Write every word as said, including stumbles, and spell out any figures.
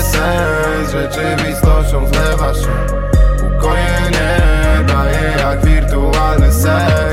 sens, rzeczywistością zlewa się. Ukojenie daje jak wirtualny sen.